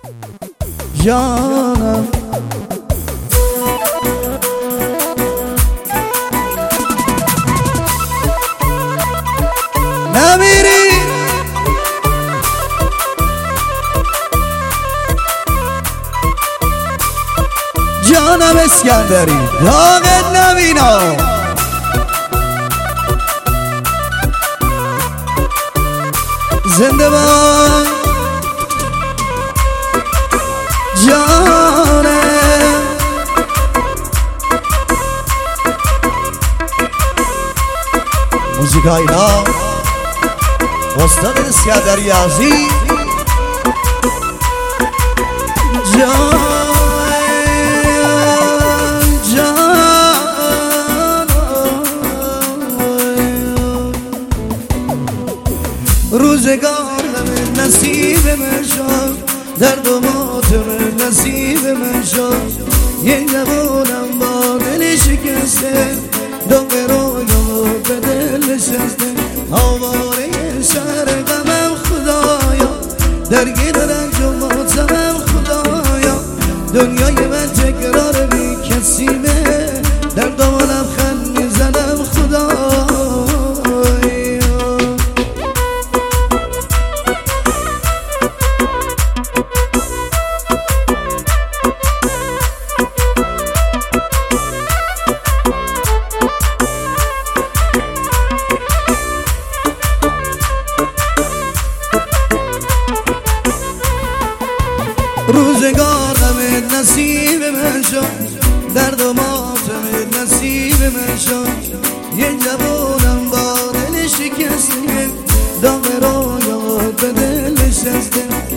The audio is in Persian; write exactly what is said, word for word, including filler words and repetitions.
جانم نمیری جانم اسکندری داغت نبینا زنده باد جانم موزیکای نا استاد اسکندری عزیز جان روزگار من نصیب من شد درد و ماتم نصیب من شد یه جوانم با دل شکسته داغ رویا به دل نشسته آواره شهر غمم خدایا درگیر رنج و ماتمم خدایا دنیای من تکرار بی کسیمه در دامنم خند میزنم خدایا روزگار غمت نصیب من شد درد و ماتمت نصیب من شد یه جوانم با دل شکسته داغ رویا به دل نشسته